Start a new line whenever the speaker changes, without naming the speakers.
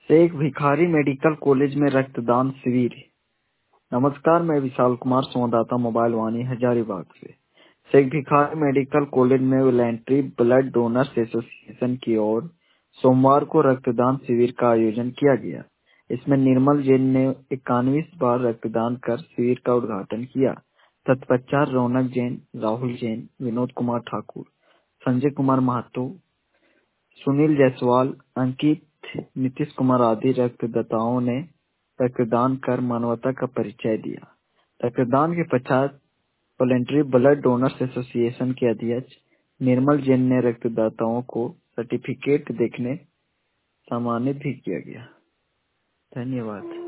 Sheikh Bhikhari medical college में रक्तदान शिविर। नमस्कार, मैं विशाल कुमार, संवाददाता मोबाइल वाणी हजारीबाग से। शेख भिखारी मेडिकल कॉलेज में वॉलंटरी ब्लड डोनर्स एसोसिएशन की ओर सोमवार को रक्तदान शिविर का आयोजन किया गया। इसमें निर्मल जैन ने 91 बार रक्तदान कर शिविर का उद्घाटन किया। तत्पश्चात रौनक जैन, राहुल जैन, विनोद कुमार ठाकुर, संजय कुमार महतो, सुनील जायसवाल, अंकित, नीतीश कुमार आदि रक्तदाताओं ने रक्तदान कर मानवता का परिचय दिया। रक्तदान के पश्चात वॉलंटरी ब्लड डोनर्स एसोसिएशन के अध्यक्ष निर्मल जैन ने रक्तदाताओं को सर्टिफिकेट देखने सम्मानित भी किया गया। धन्यवाद।